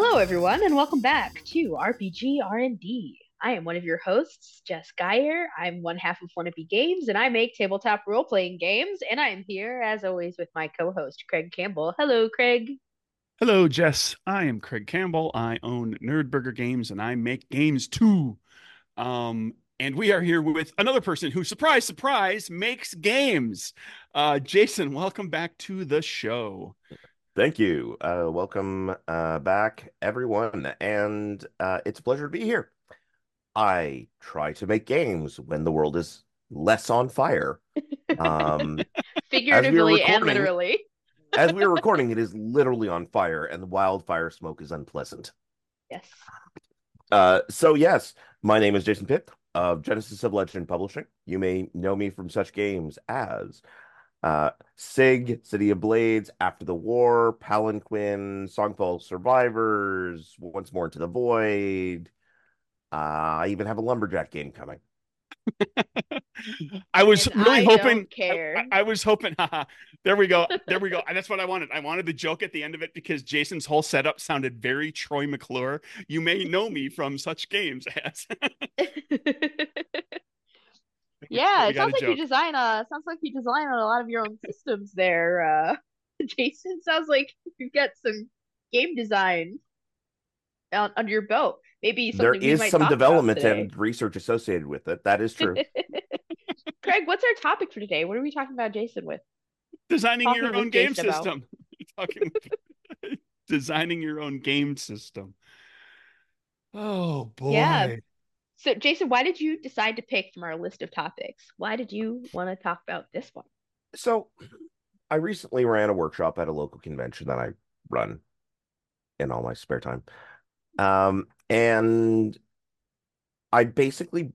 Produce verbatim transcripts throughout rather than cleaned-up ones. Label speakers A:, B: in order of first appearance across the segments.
A: Hello, everyone, and welcome back to R P G R and D. I am one of your hosts, Jess Geyer. I'm one half of Wannabe Games, and I make tabletop role-playing games. And I am here, as always, with my co-host, Craig Campbell. Hello, Craig.
B: Hello, Jess. I am Craig Campbell. I own Nerdburger Games and I make games too. Um, and we are here with another person who, surprise, surprise, makes games. Uh, Jason, welcome back to the show.
C: Thank you. Uh, welcome uh, back, everyone. And uh, it's a pleasure to be here. I try to make games when the world is less on fire. Um, as we are
A: Figuratively and
C: recording,
A: literally.
C: as we are recording, it is literally on fire, and the wildfire smoke is unpleasant.
A: Yes.
C: Uh, so yes, my name is Jason Pitt of Genesis of Legend Publishing. You may know me from such games as Uh, Sig, City of Blades, After the War, Palanquin, Songfall Survivors, Once More Into the Void. Uh, I even have a Lumberjack game coming.
B: I was
A: And
B: really
A: I
B: hoping,
A: don't
B: I,
A: care.
B: I was hoping, haha, there we go. There we go. And that's what I wanted. I wanted the joke at the end of it because Jason's whole setup sounded very Troy McClure. You may know me from such games as.
A: Yeah,
B: We
A: it
B: got
A: sounds
B: a
A: like you
B: joke.
A: design uh sounds like you design a lot of your own systems there, uh Jason. Sounds like you've got some game design on, under your belt. Maybe
C: There
A: something we
C: is
A: might
C: some
A: talk about
C: development
A: today.
C: and research associated with it. That is true.
A: Craig, what's our topic for today? What are we talking about Jason with?
B: Designing
A: Talking
B: your own
A: with
B: game
A: Jason about.
B: system. Talking designing your own game system. Oh
A: Yeah.
B: boy.
A: So Jason, why did you decide to pick from our list of topics? Why did you want to talk about this one?
C: So I recently ran a workshop at a local convention that I run in all my spare time. Um, and I basically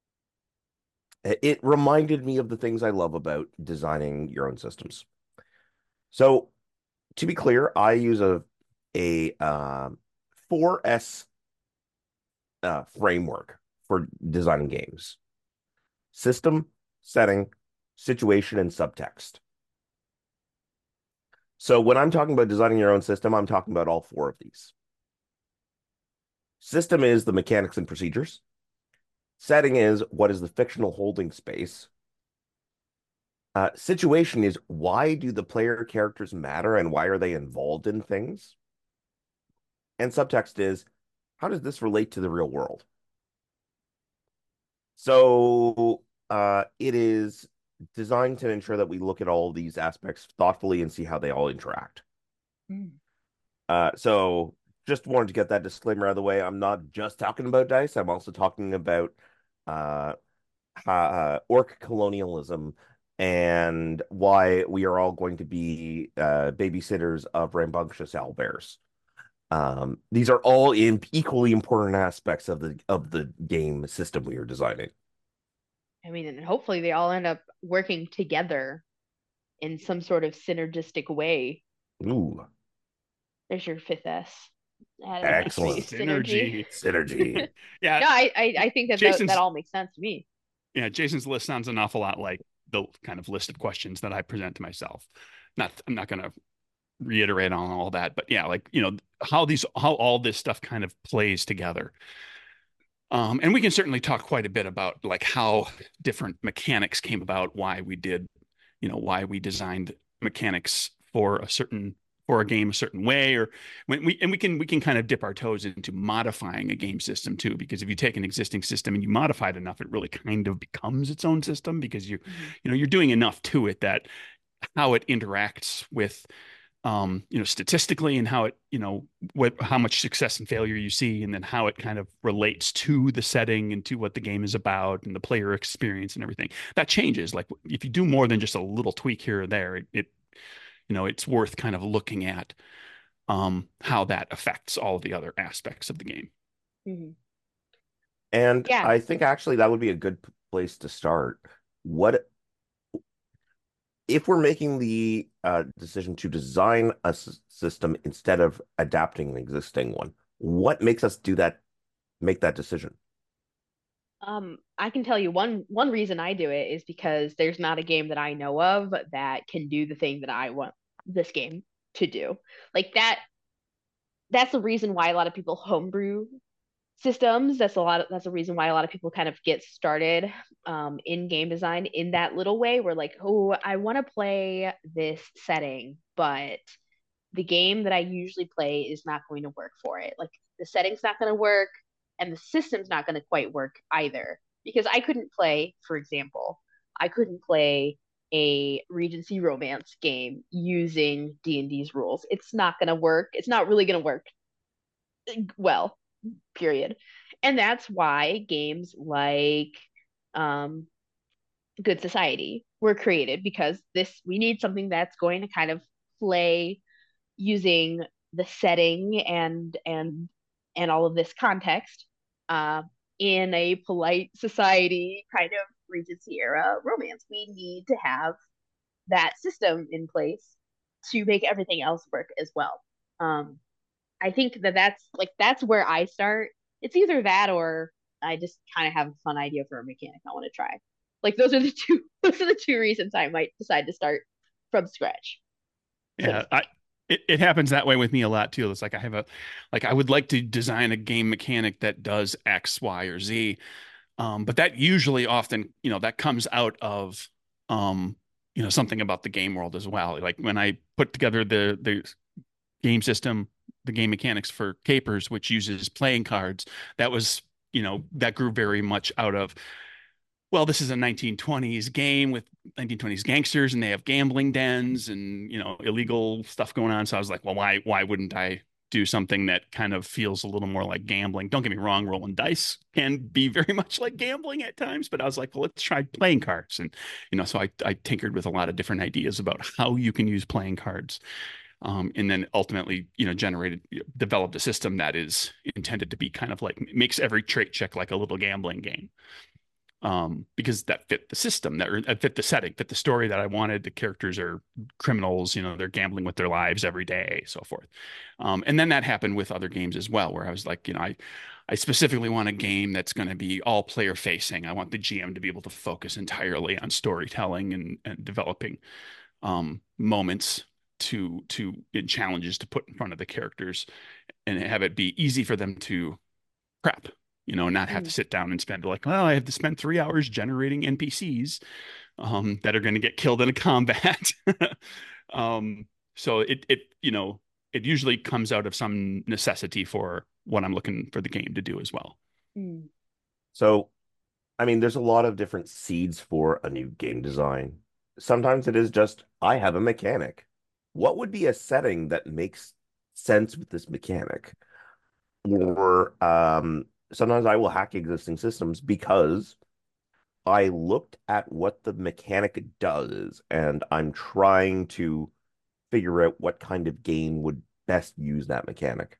C: it reminded me of the things I love about designing your own systems. So to be clear, I use a a um, four S uh, framework for designing games: system, setting, situation, and subtext. So when I'm talking about designing your own system, I'm talking about all four of these. System is the mechanics and procedures. Setting is what is the fictional holding space. Uh, situation is why do the player characters matter and why are they involved in things? And subtext is how does this relate to the real world? So uh, it is designed to ensure that we look at all of these aspects thoughtfully and see how they all interact.
A: Mm.
C: Uh, so just wanted to get that disclaimer out of the way. I'm not just talking about dice. I'm also talking about uh, uh, orc colonialism and why we are all going to be uh, babysitters of rambunctious owlbears. Um, these are all in equally important aspects of the of the game system we are designing.
A: I mean, and hopefully they all end up working together in some sort of synergistic way.
C: Ooh,
A: There's your fifth S added in my
C: excellent
A: face. Synergy.
B: Synergy.
C: synergy.
B: Yeah,
A: No, I, I, I think that, that that
B: Jason's
A: all makes sense to me.
B: yeah, Jason's list sounds an awful lot like the kind of list of questions that I present to myself. Not I'm not gonna reiterate on all that, but yeah, like, you know, how these how all this stuff kind of plays together. Um, and we can certainly talk quite a bit about like how different mechanics came about, why we did, you know, why we designed mechanics for a certain for a game a certain way, or when we and we can we can kind of dip our toes into modifying a game system too, because if you take an existing system and you modify it enough, it really kind of becomes its own system because you
A: Mhm.
B: you know you're doing enough to it that how it interacts with um, you know, statistically and how it, you know, what, how much success and failure you see, and then how it kind of relates to the setting and to what the game is about and the player experience and everything. That changes. Like if you do more than just a little tweak here or there, it, it you know, it's worth kind of looking at um, how that affects all of the other aspects of the game.
A: Mhm.
C: And
A: Yeah.
C: I think actually that would be a good place to start. What if we're making the uh, decision to design a s- system instead of adapting an existing one? What makes us do that, make that decision?
A: Um, I can tell you one one reason I do it is because there's not a game that I know of that can do the thing that I want this game to do. Like that that's the reason why a lot of people homebrew systems. That's a lot of, that's a reason why a lot of people kind of get started um, in game design in that little way where like, oh, I want to play this setting, but the game that I usually play is not going to work for it. Like the setting's not going to work and the system's not going to quite work either. Because I couldn't play, for example, I couldn't play a Regency romance game using D and D's rules. It's not going to work. It's not really going to work well, period. And that's why games like um, Good Society were created because this we need something that's going to kind of play using the setting and and and all of this context uh, in a polite society kind of Regency era romance. We need to have that system in place to make everything else work as well. Um, I think that that's like that's where I start. It's either that or I just kind of have a fun idea for a mechanic I want to try. Like those are the two those are the two reasons I might decide to start from scratch. So
B: Yeah, I it, it happens that way with me a lot too. It's like I have a like I would like to design a game mechanic that does X, Y, or Z. Um, but that usually often, you know, that comes out of um, you know, something about the game world as well. Like when I put together the the game system, the game mechanics for Capers, which uses playing cards, that was, you know, that grew very much out of, well, this is a nineteen twenties game with nineteen twenties gangsters and they have gambling dens and, you know, illegal stuff going on. So I was like, well, why why wouldn't I do something that kind of feels a little more like gambling? Don't get me wrong, rolling dice can be very much like gambling at times, but I was like, well, let's try playing cards. And, you know, so I, I tinkered with a lot of different ideas about how you can use playing cards. Um, and then ultimately, you know, generated, developed a system that is intended to be kind of like makes every trait check like a little gambling game. Um, because that fit the system, that, that fit the setting, fit the story that I wanted. The characters are criminals, you know, they're gambling with their lives every day, so forth. Um, and then that happened with other games as well, where I was like, you know, I, I specifically want a game that's going to be all player facing. I want the G M to be able to focus entirely on storytelling and, and developing um, moments to to in challenges to put in front of the characters and have it be easy for them to prep, you know, not have to
A: mm,
B: sit down and spend like, well, I have to spend three hours generating N P Cs um, that are going to get killed in a combat. um, so it it you know it usually comes out of some necessity for what I'm looking for the game to do as well.
A: mm,
C: So, I mean, there's a lot of different seeds for a new game design. Sometimes it is just, I have a mechanic. What would be a setting that makes sense with this mechanic? Or um, sometimes I will hack existing systems because I looked at what the mechanic does and I'm trying to figure out what kind of game would best use that mechanic.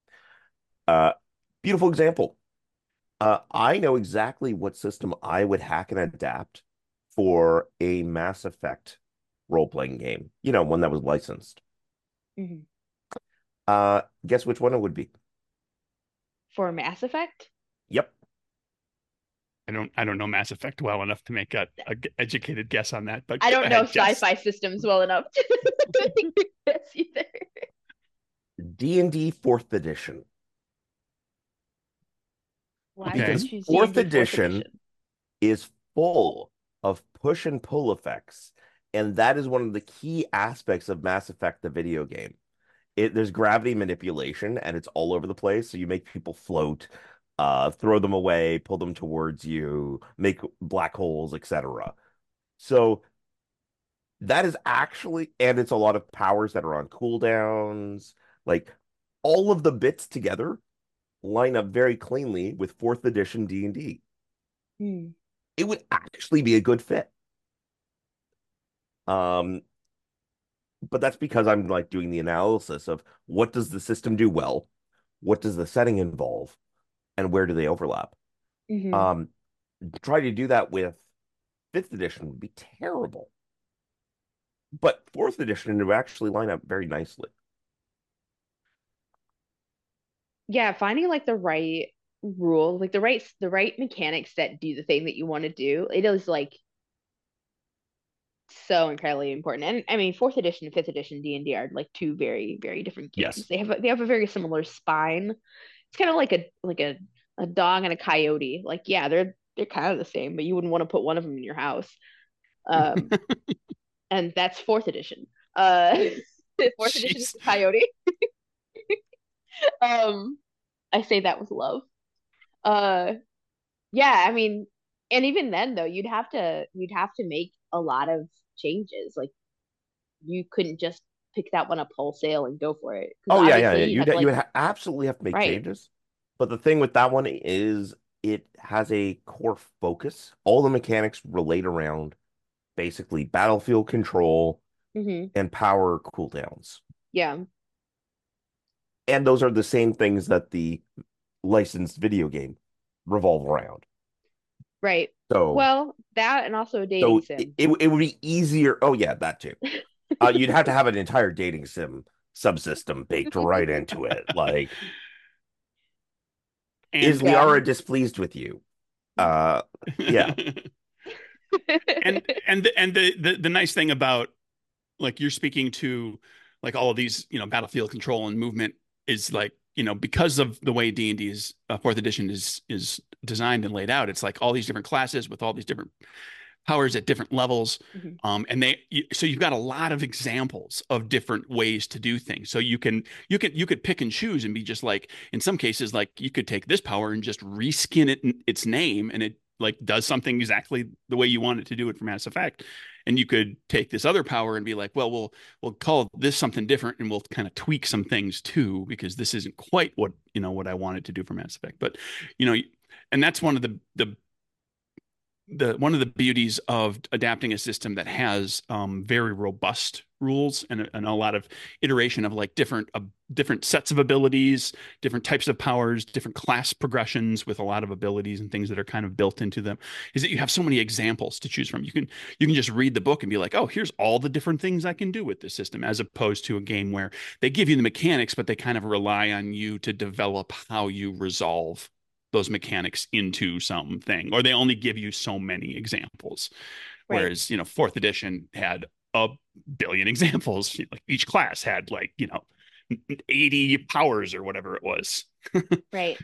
C: Uh, Beautiful example. Uh, I know exactly what system I would hack and adapt for a Mass Effect role-playing game. You know, one that was licensed.
A: mhm.
C: Uh, guess which one it would be?
A: For Mass Effect,
C: Yep.
B: I don't I don't know Mass Effect well enough to make a, a g- educated guess on that, but
A: I
B: go
A: don't know
B: ahead, Jess.
A: sci-fi systems well enough to guess either.
C: D and D fourth edition.
A: Why would you
C: Because
B: Okay.
A: choose
C: fourth
A: D and D fourth
C: edition
A: edition?
C: is full of push and pull effects, and that is one of the key aspects of Mass Effect, the video game. It, there's gravity manipulation, and it's all over the place. So you make people float, uh, throw them away, pull them towards you, make black holes, et cetera. So that is actually, and it's a lot of powers that are on cooldowns. Like all of the bits together line up very cleanly with fourth edition D and D.
A: Hmm.
C: It would actually be a good fit. Um, but that's because I'm like doing the analysis of what does the system do well, what does the setting involve, and where do they overlap.
A: Hmm.
C: Um, Try to do that with fifth edition would be terrible, but fourth edition would actually line up very nicely.
A: Yeah, finding like the right rule, like the right the right mechanics that do the thing that you want to do. It is like so incredibly important. And I mean, fourth edition and fifth edition D and D are like two very, very different games.
B: Yes.
A: They have a, they have a very similar spine. It's kind of like a like a a dog and a coyote. Like, yeah, they're they're kind of the same, but you wouldn't want to put one of them in your house. Um, and that's fourth edition. Uh, fourth edition is
B: Jeez.
A: the coyote. Um, I say that with love. Uh, yeah, I mean, and even then though, you'd have to you'd have to make a lot of changes. Like you couldn't just pick that one up wholesale and go for it because
C: Oh yeah, yeah,
A: obviously
C: yeah.
A: you
C: You'd
A: had to
C: you
A: like
C: would ha absolutely have to make
A: right.
C: changes. But the thing with that one is it has a core focus. All the mechanics relate around basically battlefield control
A: Hmm.
C: and power cooldowns.
A: Yeah,
C: And those are the same things that the licensed video game revolve around.
A: right.
C: So
A: Well, that and also a dating
C: so it,
A: sim.
C: it, it would be easier. Oh yeah, that too. Uh, you'd have to have an entire dating sim subsystem baked right into it. Like, is
B: And
A: Yeah.
C: Liara displeased with you? Uh, yeah.
B: and and the, and the, the the nice thing about, like, you're speaking to like all of these, you know, battlefield control and movement is like, you know, because of the way D and D's uh, fourth edition is is designed and laid out, it's like all these different classes with all these different powers at different levels.
A: Mhm.
B: Um, and they, you, so you've got a lot of examples of different ways to do things. So you can, you can, you could pick and choose and be just like, in some cases, like you could take this power and just reskin it, its name, and it like does something exactly the way you want it to do it for Mass Effect. And you could take this other power and be like, well, we'll, we'll call this something different and we'll kind of tweak some things too, because this isn't quite what, you know, what I wanted to do for Mass Effect. But, you know, and that's one of the, the, the one of the beauties of adapting a system that has um, very robust rules and, and a lot of iteration of like different uh, different sets of abilities, different types of powers, different class progressions with a lot of abilities and things that are kind of built into them, is that you have so many examples to choose from. You can you can just read the book and be like, oh, here's all the different things I can do with this system, as opposed to a game where they give you the mechanics, but they kind of rely on you to develop how you resolve those mechanics into something, or they only give you so many examples.
A: Right.
B: Whereas, you know, fourth edition had a billion examples. Like each class had like, you know, eighty powers or whatever it was.
A: Right.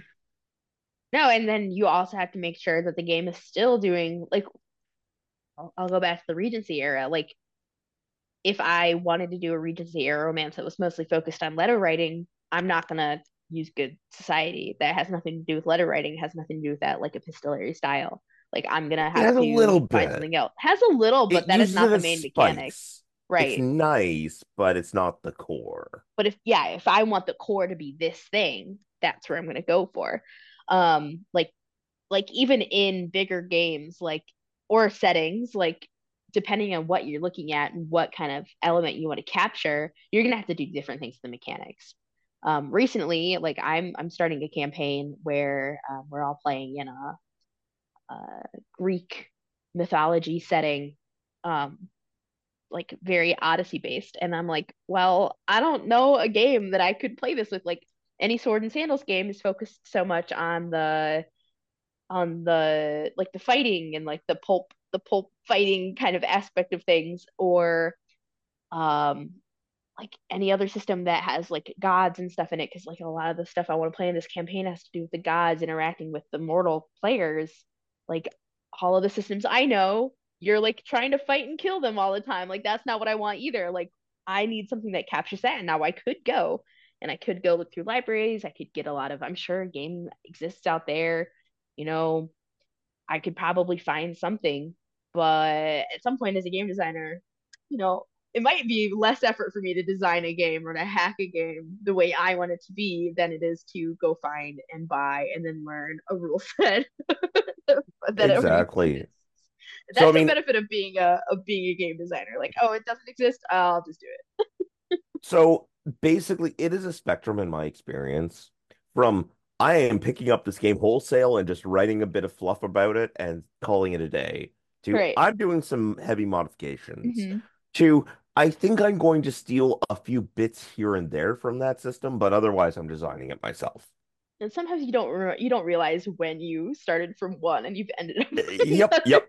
A: No, and then you also have to make sure that the game is still doing like I'll, I'll go back to the Regency era. Like if I wanted to do a Regency era romance that was mostly focused on letter writing, I'm not gonna use Good Society. That has nothing to do with letter writing, has nothing to do with that like epistolary style. Like I'm gonna
C: It
A: have
C: has a little
A: to find
C: bit.
A: something else. Has a little,
C: It
A: but that is
C: uses
A: not
C: it
A: the
C: as
A: main mechanic.
C: spice. It's
A: Right.
C: nice, but it's not the core.
A: But if yeah, if I want the core to be this thing, that's where I'm gonna go for. Um, like like even in bigger games like or settings like depending on what you're looking at and what kind of element you want to capture you're going to have to do different things to the mechanics um recently like i'm i'm starting a campaign where um, we're all playing in a, a Greek mythology setting um like very Odyssey based and I'm like well I don't know a game that I could play this with like any sword and sandals game is focused so much on the on the like the fighting and like the pulp the pulp fighting kind of aspect of things or um like any other system that has like gods and stuff in it because like a lot of the stuff I want to play in this campaign has to do with the gods interacting with the mortal players like all of the systems I know you're like trying to fight and kill them all the time like that's not what I want either like I need something that captures that and now I could go and I could go look through libraries I could get a lot of I'm sure a game exists out there you know I could probably find something. But at some point, as a game designer, you know, it might be less effort for me to design a game or to hack a game the way I want it to be than it is to go find and buy and then learn a rule set that already
C: Exactly.
A: exists.
C: So I
A: That's the
C: mean,
A: benefit of being a of being a game designer. Like, oh, it doesn't exist. I'll just do it.
C: so basically it is a spectrum in my experience from I am picking up this game wholesale and just writing a bit of fluff about it and calling it a day to
A: Right.
C: I'm doing some heavy modifications
A: Mm-hmm.
C: to I think I'm going to steal a few bits here and there from that system, but otherwise I'm designing it myself.
A: And sometimes you don't re you don't realize when you started from one and you've ended up
C: Uh,
A: with
C: Yep,
A: another.
C: yep.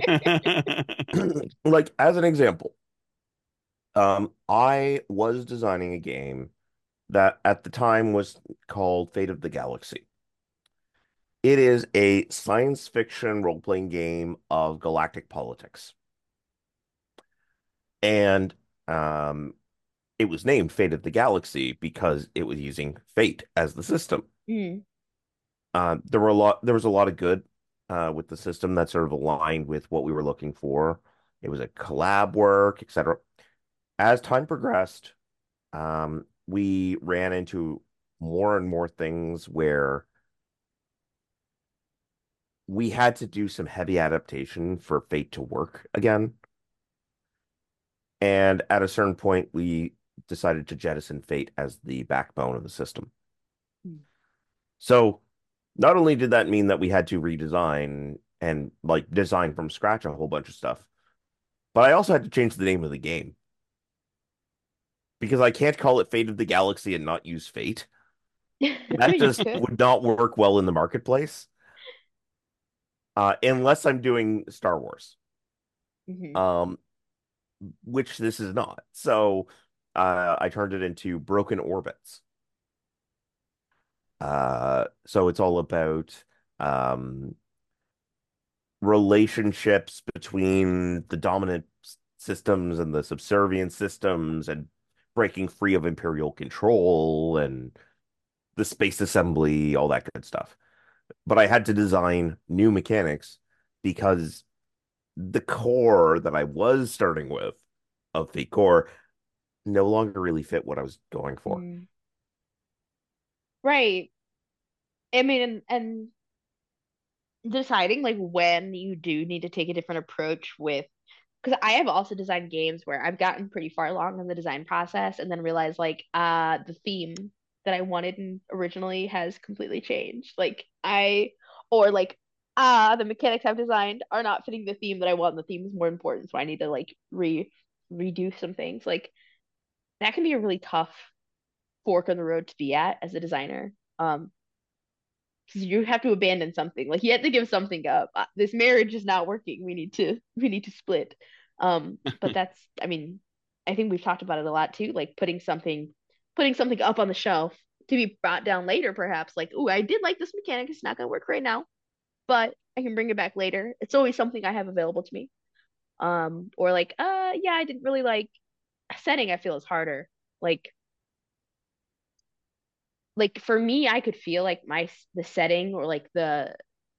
C: Like as an example, um, I was designing a game that at the time was called Fate of the Galaxy. It is a science fiction role-playing game of galactic politics. And um, it was named Fate of the Galaxy because it was using Fate as the system.
A: Mm,
C: Um, there were a lot, there was a lot of good uh, with the system that sort of aligned with what we were looking for. It was a collab work, et cetera. As time progressed, um, we ran into more and more things where we had to do some heavy adaptation for Fate to work again. And at a certain point, we decided to jettison Fate as the backbone of the system.
A: mm,
C: So not only did that mean that we had to redesign and like design from scratch a whole bunch of stuff, but I also had to change the name of the game because I can't call it Fate of the Galaxy and not use Fate. That
A: you
C: just
A: could.
C: would not work well in the marketplace, uh, unless I'm doing Star Wars,
A: Hmm.
C: um, which this is not. So uh, I turned it into Broken Orbits. Uh, so it's all about um, relationships between the dominant systems and the subservient systems and breaking free of imperial control and the space assembly, all that good stuff. But I had to design new mechanics because the core that I was starting with of the core no longer really fit what I was going for.
A: Mm. Right. I mean, and, and deciding like when you do need to take a different approach with, because I have also designed games where I've gotten pretty far along in the design process and then realized like uh the theme that I wanted in- originally has completely changed. Like I or like ah the mechanics I've designed are not fitting the theme that I want. And the theme is more important, so I need to like re redo some things. Like that can be a really tough fork in the road to be at as a designer. Um, because you have to abandon something. Like you have to give something up. Uh, This marriage is not working. We need to we need to split. Um, but that's I mean, I think we've talked about it a lot too, like putting something putting something up on the shelf to be brought down later, perhaps. Like, oh, I did like this mechanic. It's not gonna work right now, but I can bring it back later. It's always something I have available to me. Um, or like, uh, yeah, I didn't really like setting. I feel is harder. Like like for me, I could feel like my the setting or like the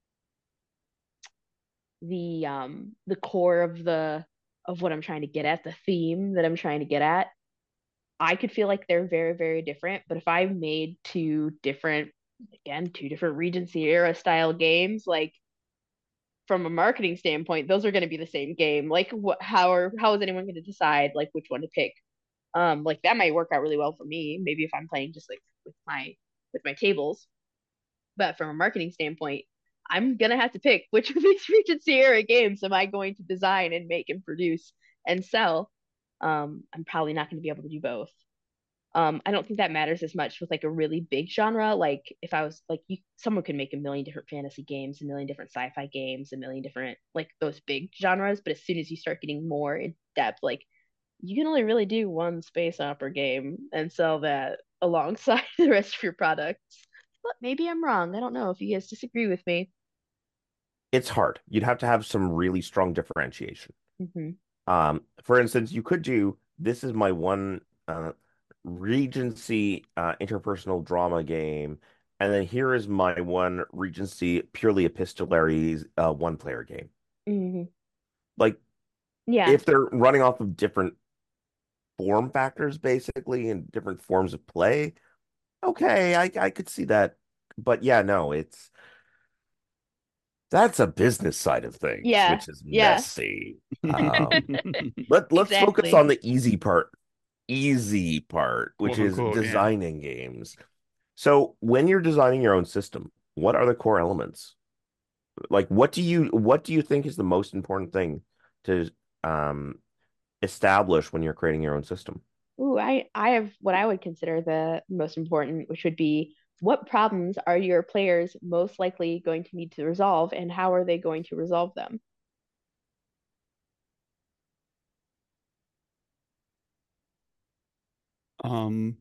A: the um the core of the of what I'm trying to get at, the theme that I'm trying to get at. I could feel like they're very, very different. But if I made two different, again, two different Regency era style games, like from a marketing standpoint, those are going to be the same game. Like, what? How are how is anyone going to decide like which one to pick? Um, like that might work out really well for me. Maybe if I'm playing just like with my with my tables, but from a marketing standpoint, I'm gonna have to pick which of these Regency era games am I going to design and make and produce and sell. Um, I'm probably not going to be able to do both. Um, I don't think that matters as much with like a really big genre. Like if I was like you, someone could make a million different fantasy games, a million different sci-fi games, a million different like those big genres. But as soon as you start getting more in depth, like you can only really do one space opera game and sell that alongside the rest of your products. But maybe I'm wrong. I don't know if you guys disagree with me.
C: It's hard. You'd have to have some really strong differentiation.
A: Hmm.
C: Um, for instance, you could do this is my one uh, Regency uh, interpersonal drama game, and then here is my one Regency purely epistolary uh, one player game.
A: Hmm.
C: Like
A: Yeah.
C: if they're running off of different form factors, basically, and different forms of play, okay, I I could see that. But yeah, no, it's that's a business side of things,
A: Yeah.
C: which is
A: Yeah.
C: messy. Um, let let's focus
A: Exactly.
C: on the easy part easy part, which
B: Quote
C: is
B: unquote, yeah.
C: designing games. So when you're designing your own system, what are the core elements? Like what do you what do you think is the most important thing to um establish when you're creating your own system?
A: Ooh, I I have what I would consider the most important, which would be what problems are your players most likely going to need to resolve, and how are they going to resolve them?
B: Um,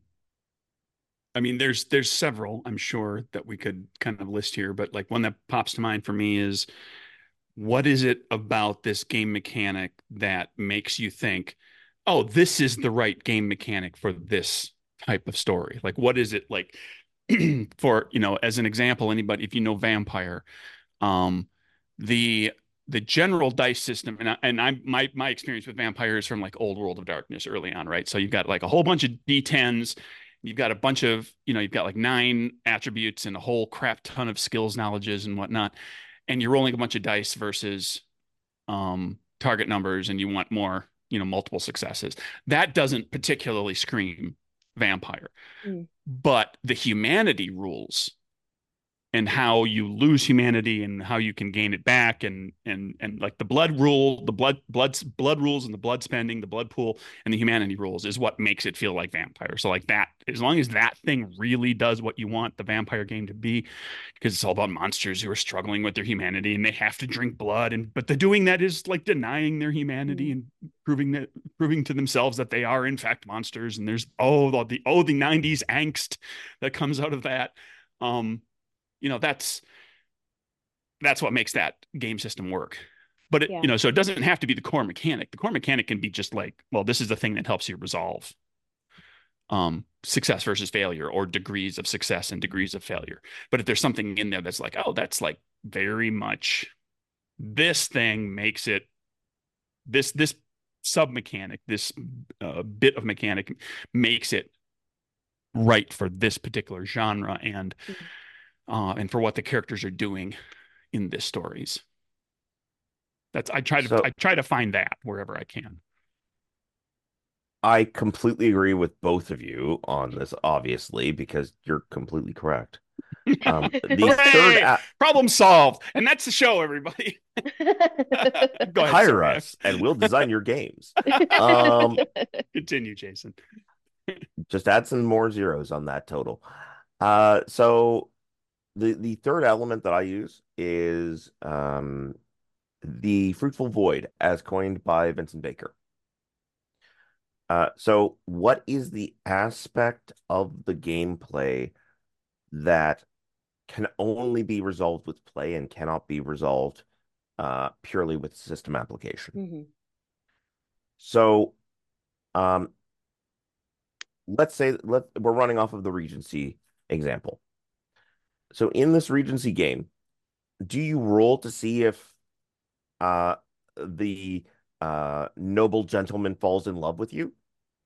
B: I mean, there's there's several I'm sure that we could kind of list here, but like one that pops to mind for me is what is it about this game mechanic that makes you think, oh, this is the right game mechanic for this type of story? Like, what is it like for, you know, as an example, anybody, if you know Vampire, um, the the general dice system, and I, and I my my experience with vampires from like old World of Darkness early on, right? So you've got like a whole bunch of D tens, you've got a bunch of, you know, you've got like nine attributes and a whole crap ton of skills, knowledges, and whatnot, and you're rolling a bunch of dice versus um target numbers, and you want more, you know, multiple successes. That doesn't particularly scream vampire,
A: Mm.
B: but the humanity rules and how you lose humanity and how you can gain it back, and and and like the blood rule, the blood blood blood rules and the blood spending, the blood pool and the humanity rules is what makes it feel like vampire. So like that, as long as that thing really does what you want the vampire game to be, because it's all about monsters who are struggling with their humanity and they have to drink blood, and but the doing that is like denying their humanity
A: Mm.
B: and proving that proving to themselves that they are in fact monsters. And there's oh the, the oh the nineties angst that comes out of that. um you know, that's that's what makes that game system work. But it, you
A: Yeah.
B: know, so it doesn't have to be the core mechanic. The core mechanic can be just like, well, this is the thing that helps you resolve um, success versus failure, or degrees of success and degrees of failure. But if there's something in there that's like, oh, that's like very much this thing makes it this this sub mechanic, this uh, bit of mechanic makes it right for this particular genre, and
A: Mm.
B: uh, and for what the characters are doing in this stories. That's I try to I
C: So
B: try to find that wherever I can.
C: I completely agree with both of you on this, obviously, because you're completely correct. Um, the third
B: Hooray!
C: a
B: Problem solved. And that's the show, everybody. Go ahead.
C: hire
B: Sorry.
C: us and we'll design your games. Um,
B: Continue, Jason.
C: just add some more zeros on that total. Uh, so the the third element that I use is um the fruitful void, as coined by Vincent Baker. Uh, so what is the aspect of the gameplay that can only be resolved with play and cannot be resolved uh, purely with system application?
A: Mhm.
C: So, um, let's say let we're running off of the Regency example. So in this Regency game, do you roll to see if uh, the uh, noble gentleman falls in love with you?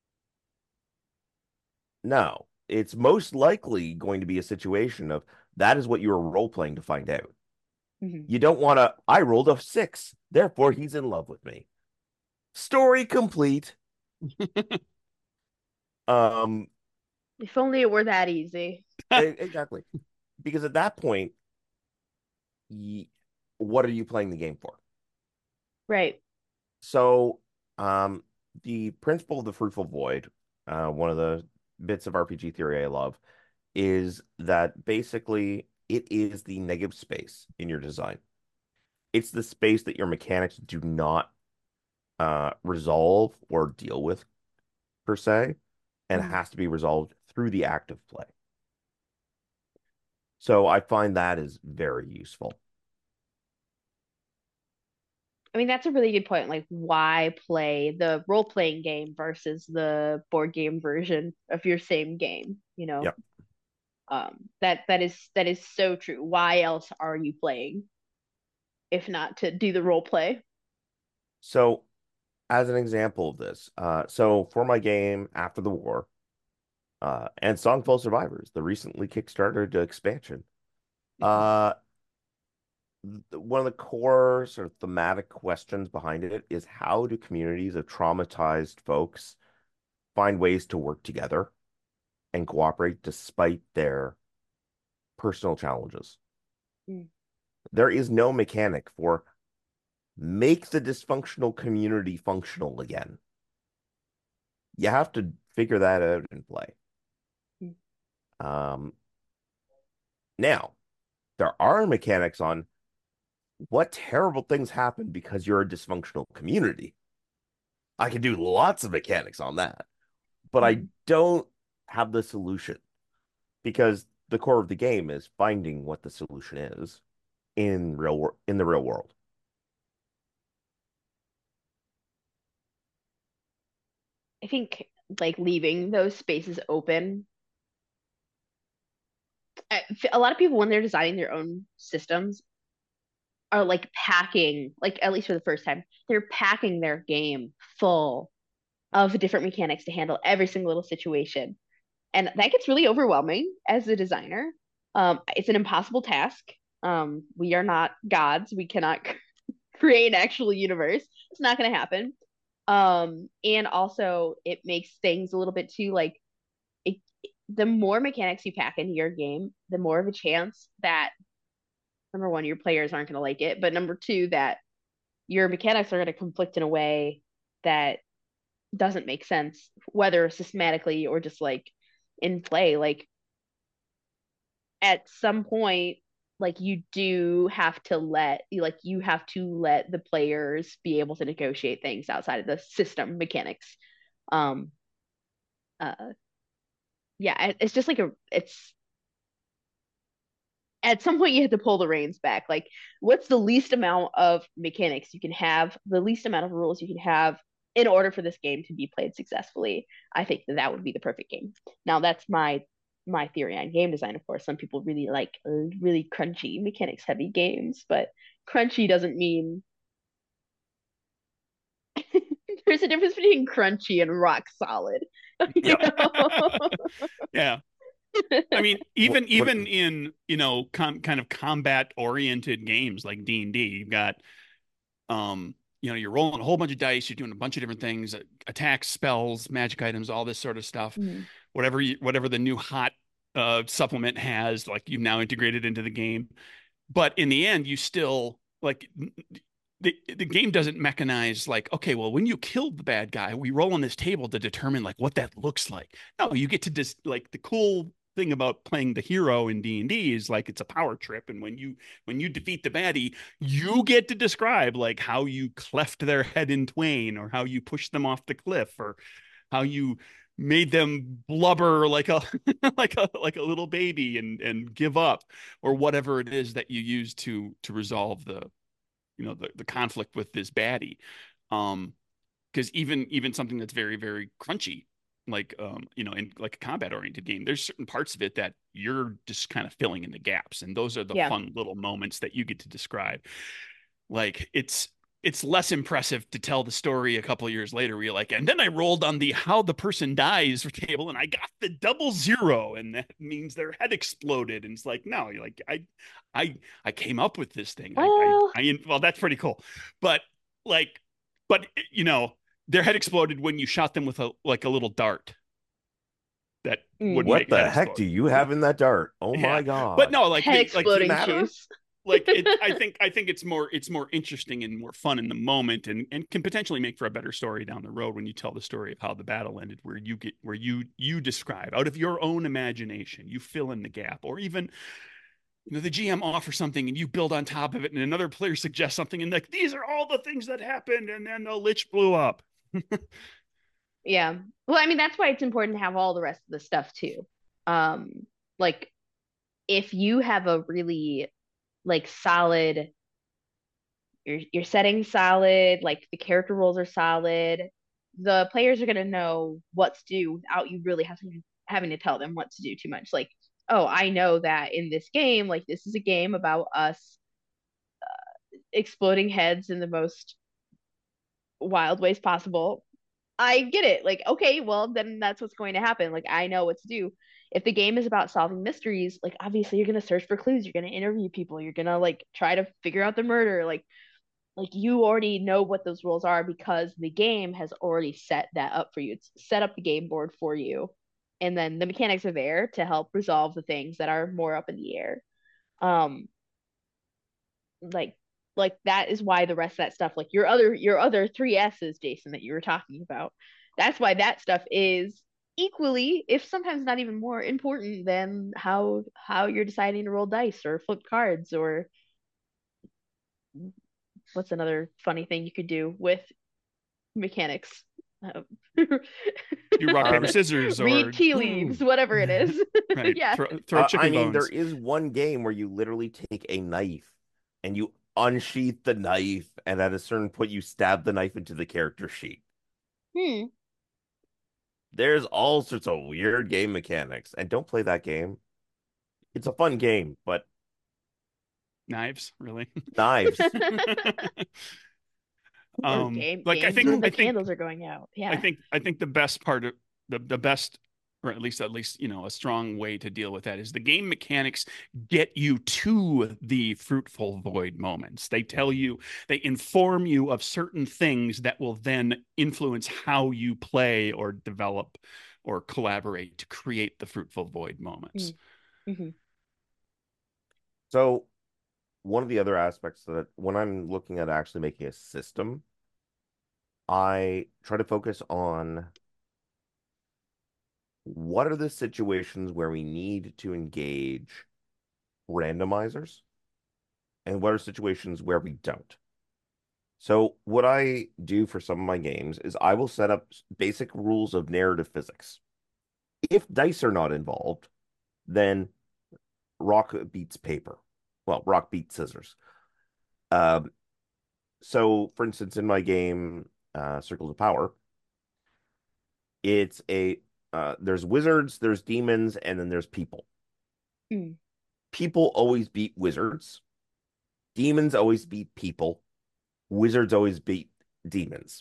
C: No, it's most likely going to be a situation of that is what you were role playing to find out.
A: Mhm.
C: You don't want to, I rolled a six, therefore he's in love with me. Story complete. Um,
A: If only it were that easy.
C: e- exactly. Because at that point, y what are you playing the game for?
A: Right.
C: So, um, the principle of the fruitful void, uh, one of the bits of R P G theory I love, is that basically it is the negative space in your design. It's the space that your mechanics do not uh, resolve or deal with per se, and
A: Mhm.
C: has to be resolved through the act of play. So I find that is very useful.
A: I mean, that's a really good point. Like, why play the role-playing game versus the board game version of your same game? You know,
C: Yep.
A: um, that that is that is so true. Why else are you playing if not to do the role play?
C: So as an example of this, uh, so for my game After the War, uh, and Songfall Survivors, the recently kickstarted expansion,
A: Mhm.
C: uh, one of the core sort of thematic questions behind it is how do communities of traumatized folks find ways to work together and cooperate despite their personal challenges?
A: Mm.
C: There is no mechanic for make the dysfunctional community functional again. You have to figure that out and play.
A: Mm.
C: Um, Now, there are mechanics on what terrible things happen because you're a dysfunctional community. I can do lots of mechanics on that, but I
A: Mhm.
C: don't have the solution because the core of the game is finding what the solution is in real wor in the real world.
A: I think like leaving those spaces open. I- A lot of people when they're designing their own systems are like packing, like at least for the first time, they're packing their game full of different mechanics to handle every single little situation. And that gets really overwhelming as a designer. Um, it's an impossible task. Um, we are not gods. We cannot create an actual universe. It's not going to happen. Um, and also, it makes things a little bit too like it, the more mechanics you pack into your game, the more of a chance that number one, your players aren't going to like it, but number two, that your mechanics are going to conflict in a way that doesn't make sense, whether systematically or just like in play. Like at some point, like you do have to let like you have to let the players be able to negotiate things outside of the system mechanics. Um, uh, yeah, it's just like a it's at some point you have to pull the reins back. Like, what's the least amount of mechanics you can have, the least amount of rules you can have in order for this game to be played successfully? I think that that would be the perfect game. Now, that's my my theory on game design. Of course, some people really like really crunchy mechanics heavy games, but crunchy doesn't mean there's a difference between crunchy and rock solid. You
B: Yeah.
A: know?
B: Yeah. I mean,
C: What,
B: even
C: what,
B: even in, you know, com kind of combat oriented games like D and D, you've got um, you know, you're rolling a whole bunch of dice, you're doing a bunch of different things, uh, attacks, spells, magic items, all this sort of stuff.
A: Mm.
B: Whatever you, whatever the new hot uh supplement has, like you've now integrated into the game. But in the end, you still like the the game doesn't mechanize like, okay, well, when you killed the bad guy, we roll on this table to determine like what that looks like. No, you get to just like the cool thing about playing the hero in D and D is like it's a power trip, and when you when you defeat the baddie, you get to describe like how you cleft their head in twain, or how you pushed them off the cliff, or how you made them blubber like a like a like a little baby and and give up, or whatever it is that you use to to resolve the you know the, the conflict with this baddie. um because even even something that's very very crunchy, like um you know in like a combat oriented game, there's certain parts of it that you're just kind of filling in the gaps, and those are the
A: Yeah.
B: fun little moments that you get to describe. Like it's it's less impressive to tell the story a couple of years later where you're like, and then I rolled on the how the person dies table and I got the double zero, and that means their head exploded. And it's like, no, you're like, I I I came up with this thing. I I
A: Well,
B: I well, that's pretty cool. But like, but you know, their head exploded when you shot them with a like a little dart that
A: mm,
B: wouldn't
C: what
B: make your head
C: the heck
B: explode.
C: do you have in that dart? Oh
B: Yeah.
C: my
B: But
C: God.
B: no, like
A: head
B: the like
C: Does it
B: the
A: exploding
C: matter?
A: juice.
B: like it i think i think it's more it's more interesting and more fun in the moment, and and can potentially make for a better story down the road when you tell the story of how the battle ended, where you get where you you describe out of your own imagination, you fill in the gap, or even you know the G M offers something and you build on top of it, and another player suggests something and like these are all the things that happened, and then the lich blew up.
A: Yeah. Well, I mean, that's why it's important to have all the rest of the stuff too. Um, like if you have a really like solid, your your setting solid, like the character roles are solid, the players are gonna know what to do without you really having having to tell them what to do too much. Like, oh, I know that in this game, like this is a game about us exploding heads in the most wild ways possible. I get it. Like, okay, well, then that's what's going to happen. Like, I know what to do. If the game is about solving mysteries, like, obviously you're going to search for clues. You're going to interview people. You're going to, like, try to figure out the murder. Like, like you already know what those rules are because the game has already set that up for you. It's set up the game board for you. And then the mechanics are there to help resolve the things that are more up in the air. Um, like like that is why the rest of that stuff, like your other your other three S's, Jason, that you were talking about, that's why that stuff is equally, if sometimes not even more important than how how you're deciding to roll dice or flip cards or what's another funny thing you could do with mechanics. Um,
B: Do rock, paper,
C: Um,
B: scissors,
A: read
B: or
A: tea leaves, whatever it is.
B: right,
A: Yeah.
B: throw throw
C: uh, I
B: chicken
C: mean, there
B: bones.
C: is one game where you literally take a knife and you unsheath the knife, and at a certain point, you stab the knife into the character sheet.
A: Hmm.
C: There's all sorts of weird game mechanics, and don't play that game. It's a fun game, but
B: Knives, really?
C: knives.
A: Ooh,
B: um,
A: game
B: like I
A: games where
B: think
A: the
B: I think
A: candles are going out.
B: I
A: Yeah.
B: think I think the best part of the the best, or at least at least you know a strong way to deal with that is the game mechanics get you to the fruitful void moments. They tell you, they inform you of certain things that will then influence how you play or develop or collaborate to create the fruitful void moments.
A: Mm-hmm.
C: So, one of the other aspects that when I'm looking at actually making a system, I try to focus on what are the situations where we need to engage randomizers and what are situations where we don't. So, what I do for some of my games is I will set up basic rules of narrative physics. If dice are not involved, then rock beats paper. Well, rock beats scissors. Um, so, for instance, in my game, uh, Circles of Power, it's a uh, there's wizards, there's demons, and then there's people.
A: Mm.
C: People always beat wizards. Demons always beat people. Wizards always beat demons.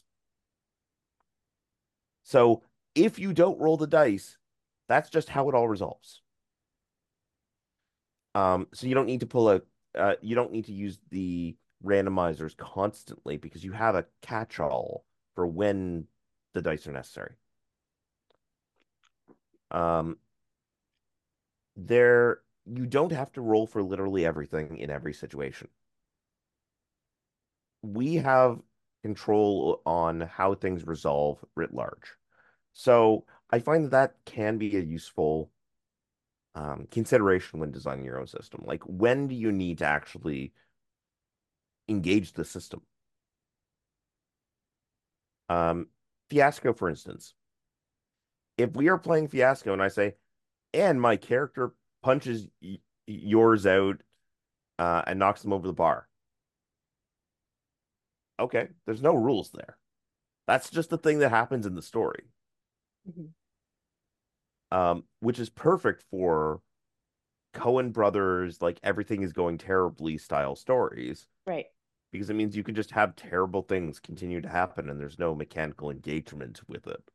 C: So if you don't roll the dice, that's just how it all resolves. Um, so you don't need to pull a, uh, you don't need to use the randomizers constantly because you have a catch-all for when the dice are necessary. Um, there, you don't have to roll for literally everything in every situation. We have control on how things resolve writ large. So I find that that can be a useful um, consideration when designing your own system. Like, when do you need to actually engage the system? Um, Fiasco, for instance. If we are playing Fiasco and I say, and my character punches y yours out uh, and knocks them over the bar. Okay, there's no rules there. That's just the thing that happens in the story,
A: Mm-hmm.
C: um, which is perfect for Coen brothers, like everything is going terribly style stories,
A: Right.
C: because it means you can just have terrible things continue to happen and there's no mechanical engagement with it.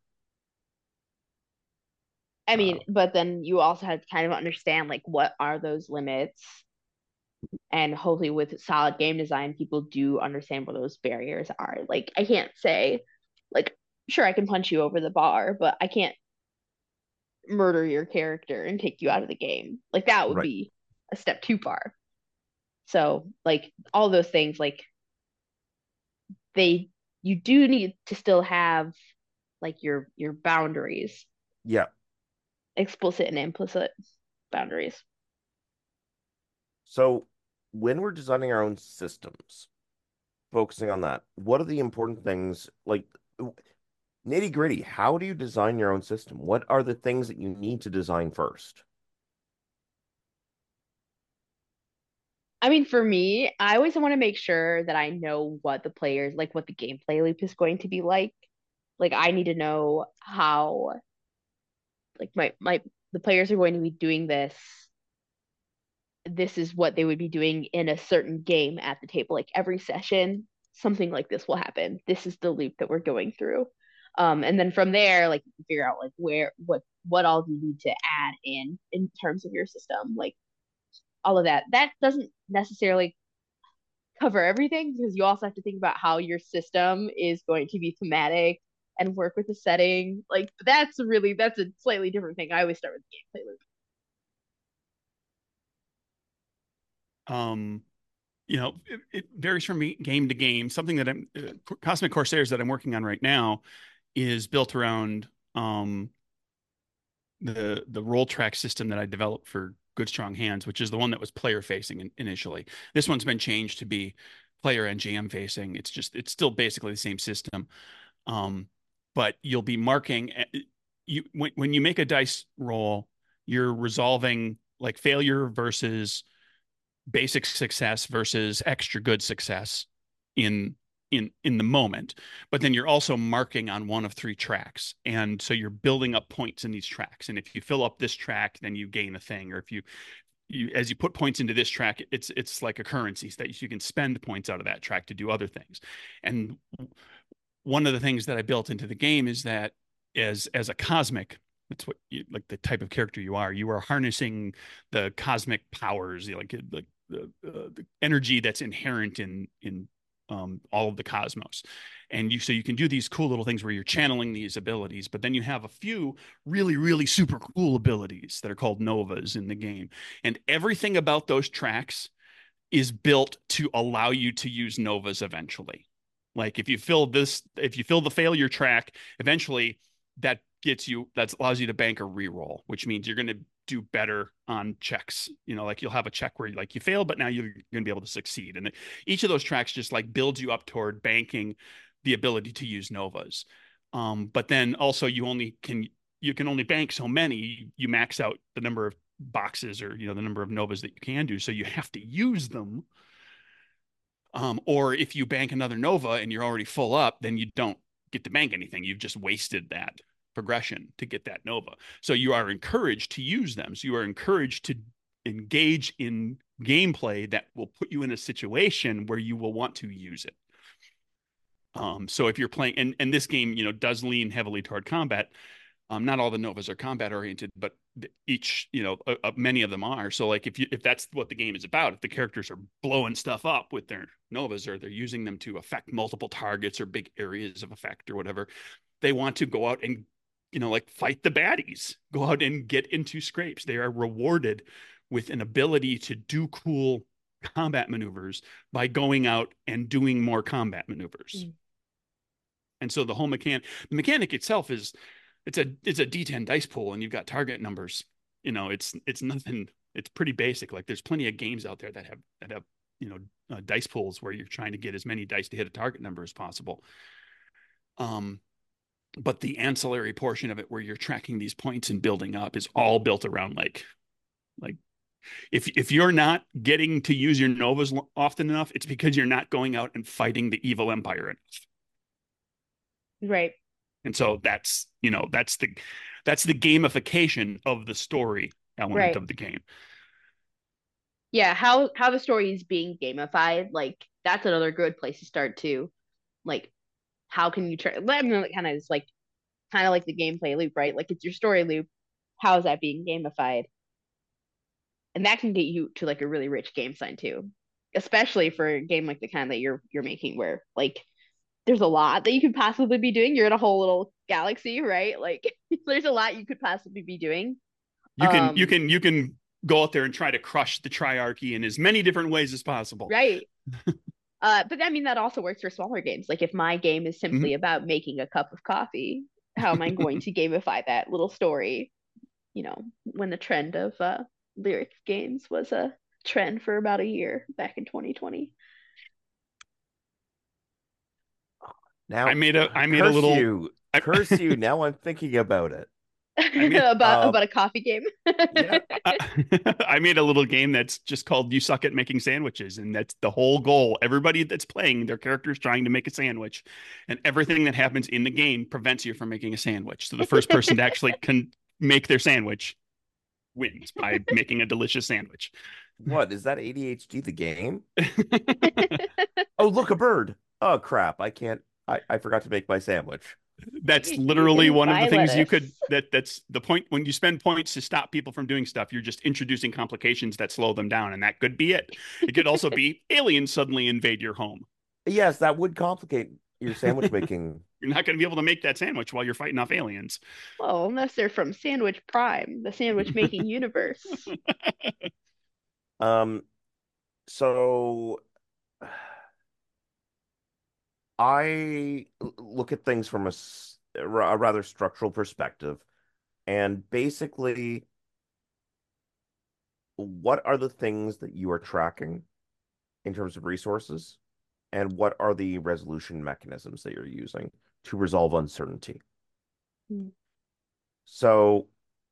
A: I mean,
C: Uh,
A: but then you also have to kind of understand like what are those limits, and hopefully with solid game design, people do understand what those barriers are. Like I can't say, like, sure I can punch you over the bar, but I can't murder your character and take you out of the game. Like that would
C: right.
A: be a step too far. So like all those things, like they you do need to still have like your your boundaries,
C: Yeah.
A: explicit and implicit boundaries.
C: So when we're designing our own systems, focusing on that, what are the important things like nitty gritty? How do you design your own system? What are the things that you need to design first?
A: I mean, for me, I always want to make sure that I know what the players, like what the gameplay loop is going to be like. Like I need to know how like my my the players are going to be doing this. This is what they would be doing in a certain game at the table. Like every session, something like this will happen. This is the loop that we're going through. Um, and then from there, like you can figure out like where what what all do you need to add in in terms of your system, like all of that. That doesn't necessarily cover everything because you also have to think about how your system is going to be thematic and work with the setting. Like that's really that's a slightly different thing. I always start with the gameplay loop.
B: Um, you know, it, it varies from me, game to game. Something that I'm uh, Cosmic Corsairs that I'm working on right now is built around um the the roll track system that I developed for Good Strong Hands, which is the one that was player facing in, initially. This one's been changed to be player and G M facing. It's just it's still basically the same system, um, but you'll be marking you when when you make a dice roll, you're resolving like failure versus basic success versus extra good success in in in the moment, but then you're also marking on one of three tracks, and so you're building up points in these tracks, and if you fill up this track then you gain a thing, or if you you as you put points into this track, it's it's like a currency that you can spend points out of that track to do other things. And one of the things that I built into the game is that as as a cosmic, that's what you, like the type of character you are. You are harnessing the cosmic powers, you know, like like the, uh, the energy that's inherent in in um, all of the cosmos. And you so you can do these cool little things where you're channeling these abilities, but then you have a few really, really super cool abilities that are called novas in the game. And everything about those tracks is built to allow you to use novas eventually. Like if you fill this, if you fill the failure track, eventually that gets you, that allows you to bank a reroll, which means you're going to do better on checks. You know, like you'll have a check where like you fail, but now you're going to be able to succeed. And each of those tracks just like builds you up toward banking the ability to use novas. Um, but then also you only can, you can only bank so many. You max out the number of boxes, or, you know, the number of novas that you can do. So you have to use them. Um, or if you bank another nova and you're already full up, then you don't get to bank anything. You've just wasted that progression to get that nova. So you are encouraged to use them. So you are encouraged to engage in gameplay that will put you in a situation where you will want to use it. Um, so if you're playing, and, and this game, you know, does lean heavily toward combat. Um, not all the novas are combat oriented, but each, you know, uh, uh, many of them are. So like if you if that's what the game is about, if the characters are blowing stuff up with their novas, or they're using them to affect multiple targets or big areas of effect or whatever, they want to go out and, you know, like fight the baddies, go out and get into scrapes. They are rewarded with an ability to do cool combat maneuvers by going out and doing more combat maneuvers. Mm. And so the whole mechanic, the mechanic itself is, it's a it's a D ten dice pool, and you've got target numbers. You know, it's it's nothing. It's pretty basic. Like there's plenty of games out there that have that have you know uh, dice pools where you're trying to get as many dice to hit a target number as possible. Um, but the ancillary portion of it, where you're tracking these points and building up, is all built around like like if if you're not getting to use your novas often enough, it's because you're not going out and fighting the evil empire enough.
A: Right.
B: And so that's, you know, that's the that's the gamification of the story element
A: right.
B: of the game.
A: Yeah, how how the story is being gamified, like that's another good place to start too. Like, how can you try? I mean, kind of is like kind of like the gameplay loop, right? Like it's your story loop. How is that being gamified? And that can get you to like a really rich game sign too, especially for a game like the kind that you're you're making, where like there's a lot that you could possibly be doing. You're in a whole little galaxy, right? Like there's a lot you could possibly be doing.
B: You can um, you can you can go out there and try to crush the triarchy in as many different ways as possible.
A: Right. uh, but I mean that also works for smaller games. Like if my game is simply mm-hmm. about making a cup of coffee, how am I going to gamify that little story? You know, when the trend of uh, lyric games was a trend for about a year back in twenty twenty.
C: Now
B: I made a I made a little
C: you,
B: I,
C: curse you. Now I'm thinking about it.
A: I made, about uh, about a coffee game.
B: yeah, I, I made a little game that's just called "You Suck at Making Sandwiches," and that's the whole goal. Everybody that's playing, their character is trying to make a sandwich, and everything that happens in the game prevents you from making a sandwich. So the first person to actually can make their sandwich wins by making a delicious sandwich.
C: What is that? A D H D the game? Oh, look, a bird. Oh crap! I can't. I, I forgot to make my sandwich.
B: That's literally one of the things lettuce. you could that that's the point. When you spend points to stop people from doing stuff, you're just introducing complications that slow them down, and that could be it. It could also be aliens suddenly invade your home.
C: Yes, that would complicate your sandwich making.
B: You're not going to be able to make that sandwich while you're fighting off aliens.
A: Well, unless they're from Sandwich Prime, the sandwich making universe.
C: Um so I look at things from a, a rather structural perspective, And basically, what are the things that you are tracking in terms of resources? And what are the resolution mechanisms that you're using to resolve uncertainty?
A: Mm.
C: So,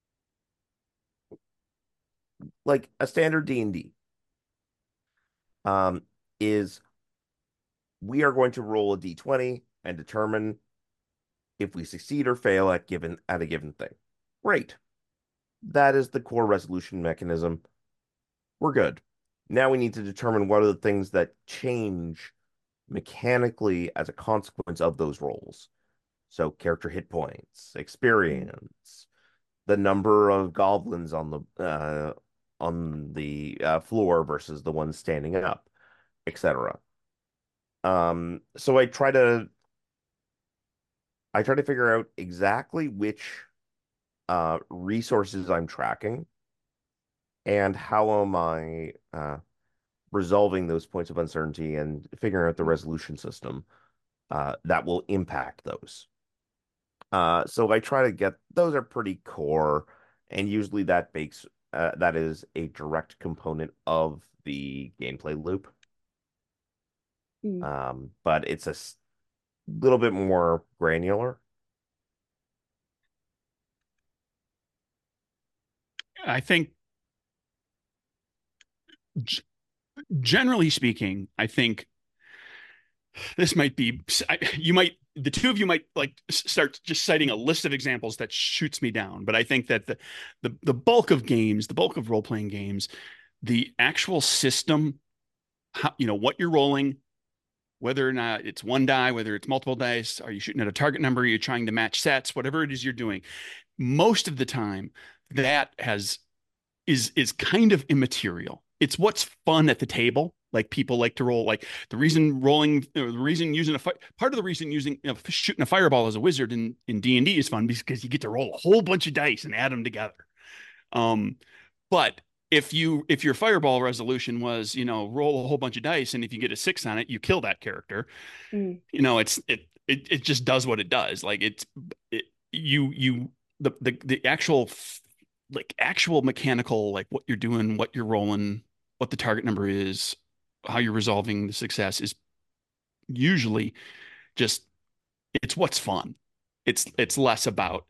C: like a standard D and D um, is we are going to roll a d twenty and determine if we succeed or fail at given at a given thing. Great. That is the core resolution mechanism. We're good. Now we need to determine what are the things that change mechanically as a consequence of those rolls. So character hit points, experience, the number of goblins on the uh, on the uh, floor versus the ones standing up, et cetera. Um, so I try to I try to figure out exactly which uh, resources I'm tracking and how am I uh, resolving those points of uncertainty and figuring out the resolution system uh, that will impact those. Uh, so I try to get those are pretty core, and usually that bakes uh, that is a direct component of the gameplay loop.
A: Mm.
C: Um, but it's a s- little bit more granular.
B: I think g- generally speaking, I think this might be I, you might the two of you might like start just citing a list of examples that shoots me down, but I think that the the, the bulk of games, the bulk of role-playing games, the actual system, how, you know, what you're rolling, whether or not it's one die, whether it's multiple dice, are you shooting at a target number, are you trying to match sets, whatever it is you're doing, most of the time that has is is kind of immaterial. It's what's fun at the table. Like people like to roll. Like the reason rolling, the reason using a part of the reason using you know, shooting a fireball as a wizard in in D and D is fun because you get to roll a whole bunch of dice and add them together. Um, but if you if your fireball resolution was you know roll a whole bunch of dice and if you get a six on it, you kill that character.
A: Mm.
B: You know it's it it it just does what it does. Like it's it, you you the the the actual like actual mechanical, like what you're doing, what you're rolling, what the target number is, how you're resolving the success is usually just it's what's fun. It's it's less about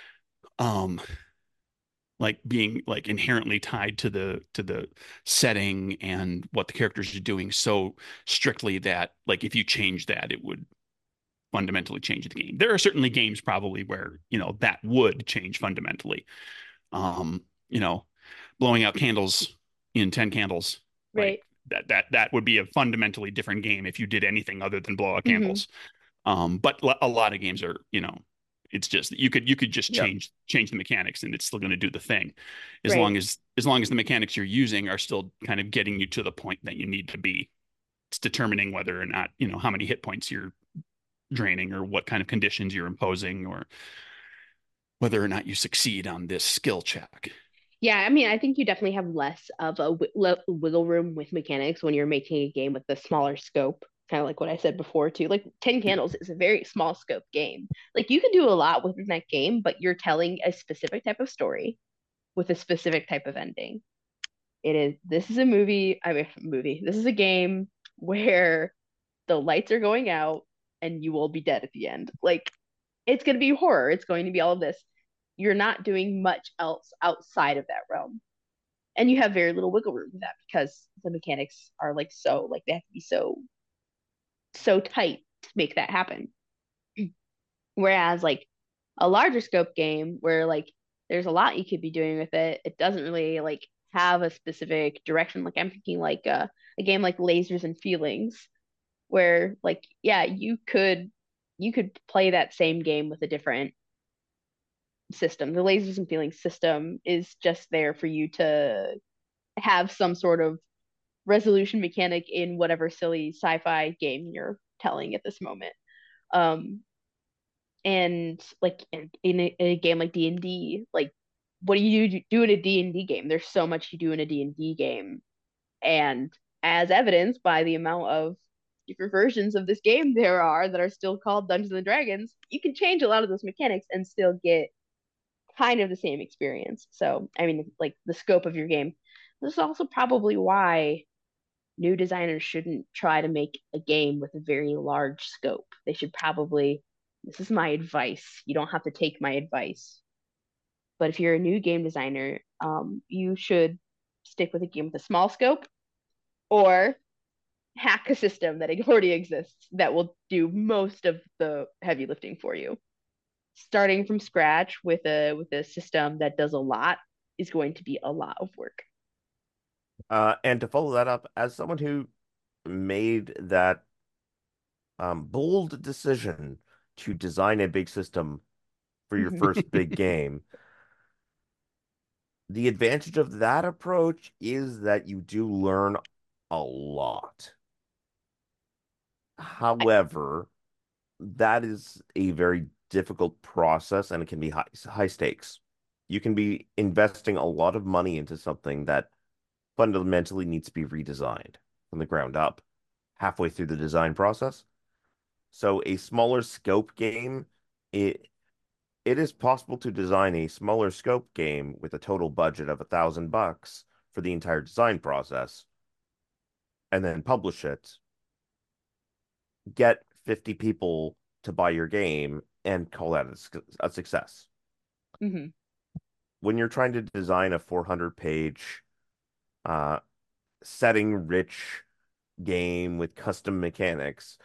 B: um like being like inherently tied to the to the setting and what the characters are doing so strictly that like if you change that it would fundamentally change the game. There are certainly games probably where, you know, that would change fundamentally. Um, you know, blowing out candles in ten candles, like
A: Right.
B: that that that would be a fundamentally different game if you did anything other than blow out
A: Hmm.
B: candles. Um, but a lot of games are, you know, it's just you could you could just
C: Yep.
B: change change the mechanics and it's still going to do the thing, as
A: Right.
B: long as as long as the mechanics you're using are still kind of getting you to the point that you need to be. It's determining whether or not, you know, how many hit points you're draining or what kind of conditions you're imposing or whether or not you succeed on this skill check.
A: Yeah, I mean, I think you definitely have less of a wi- wiggle room with mechanics when you're making a game with a smaller scope. Kind of like what I said before, too. Like ten Candles is a very small scope game. Like you can do a lot within that game, but you're telling a specific type of story with a specific type of ending. It is, this is a movie, I mean, movie. This is a game where the lights are going out and you will be dead at the end. Like it's going to be horror. It's going to be all of this. You're not doing much else outside of that realm. And you have very little wiggle room with that because the mechanics are like so, like they have to be so, so tight to make that happen. Whereas like a larger scope game where like there's a lot you could be doing with it, it doesn't really like have a specific direction. Like I'm thinking like uh, a game like Lasers and Feelings, where like yeah, you could you could play that same game with a different system. The Lasers and Feelings system is just there for you to have some sort of resolution mechanic in whatever silly sci-fi game you're telling at this moment. Um, and like in, in, a, in a game like D and D, like what do you do, do in a D and D game? There's so much you do in a D and D game, and as evidenced by the amount of different versions of this game there are that are still called Dungeons and Dragons, you can change a lot of those mechanics and still get kind of the same experience. So, I mean, like the scope of your game. This is also probably why new designers shouldn't try to make a game with a very large scope. They should probably, this is my advice. You don't have to take my advice. But if you're a new game designer, um, you should stick with a game with a small scope or hack a system that already exists that will do most of the heavy lifting for you. Starting from scratch with a with a system that does a lot is going to be a lot of work.
C: Uh, and to follow that up, as someone who made that um, bold decision to design a big system for your first big game, the advantage of that approach is that you do learn a lot. However, that is a very difficult process and it can be high, high stakes. You can be investing a lot of money into something that fundamentally needs to be redesigned from the ground up halfway through the design process. So a smaller scope game, it it is possible to design a smaller scope game with a total budget of a thousand bucks for the entire design process, and then publish it, get fifty people to buy your game, and call that a, a success.
A: Mm-hmm.
C: When you're trying to design a four hundred page uh, setting rich game with custom mechanics,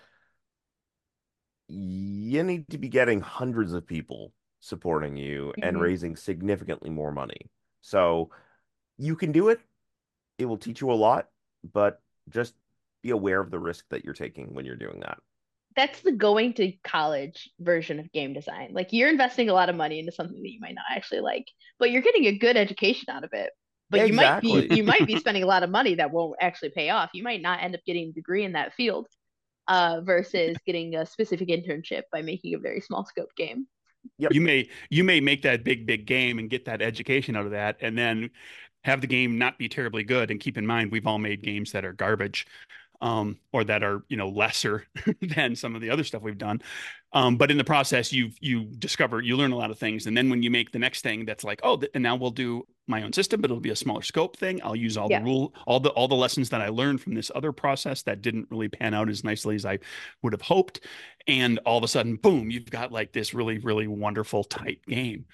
C: you need to be getting hundreds of people supporting you and
A: Mm-hmm.
C: raising significantly more money. So you can do it. It will teach you a lot, but just be aware of the risk that you're taking when you're doing that.
A: That's the going to college version of game design. Like you're investing a lot of money into something that you might not actually like, but you're getting a good education out of it. But you might be
C: Exactly.
A: you might be spending a lot of money that won't actually pay off. You might not end up getting a degree in that field, uh, versus getting a specific internship by making a very small scope game.
C: Yep.
B: You may you may make that big big game and get that education out of that, and then have the game not be terribly good. And keep in mind, we've all made games that are garbage, um, or that are, you know, lesser than some of the other stuff we've done. Um, but in the process, you you discover, you learn a lot of things, and then when you make the next thing, that's like, oh, th- and now we'll do my own system, but it'll be a smaller scope thing. I'll use all the
A: Yeah.
B: rule, all the all the lessons that I learned from this other process that didn't really pan out as nicely as I would have hoped, and all of a sudden, boom, you've got like this really really wonderful tight game.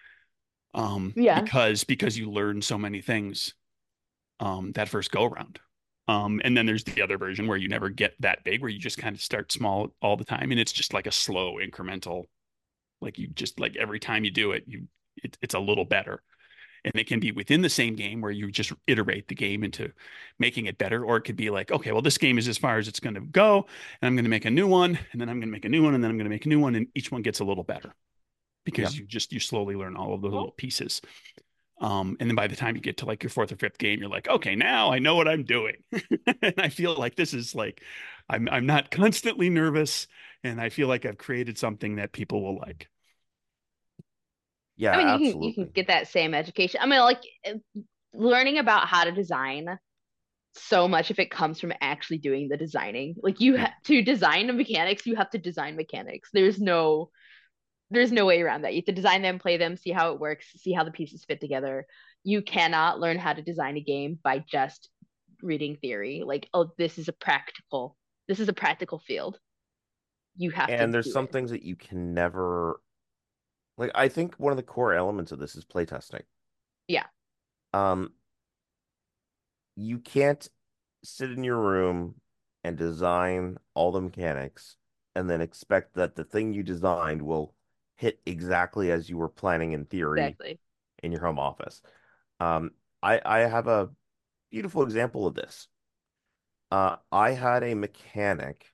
B: Um,
A: Yeah.
B: because because you learn so many things um, that first go around. Um, and then there's the other version where you never get that big, where you just kind of start small all the time, and it's just like a slow incremental, like you just like every time you do it, you it, it's a little better. And it can be within the same game where you just iterate the game into making it better, or it could be like, okay, well, this game is as far as it's going to go, and I'm going to make a new one, and then I'm going to make a new one, and then I'm going to make a new one, and each one gets a little better
C: Yeah.
B: because you just you slowly learn all of the little pieces. Um, and then by the time you get to like your fourth or fifth game, you're like, okay, now I know what I'm doing. And I feel like this is like, I'm I'm not constantly nervous, and I feel like I've created something that people will like.
C: Yeah,
A: I mean, you can you can
C: absolutely.
A: get that same education. I mean, like eh, learning about how to design so much if it comes from actually doing the designing. Like you have to design the mechanics, you have to design mechanics. There's no there's no way around that. You have to design them, play them, see how it works, see how the pieces fit together. You cannot learn how to design a game by just reading theory. Like, oh, this is a practical, this is a practical field. You have to
C: And there's
A: do
C: some
A: it.
C: things that you can never like. I think one of the core elements of this is playtesting.
A: Yeah.
C: Um, you can't sit in your room and design all the mechanics and then expect that the thing you designed will hit exactly as you were planning in theory
A: Exactly.
C: in your home office. Um, I I have a beautiful example of this. Uh, I had a mechanic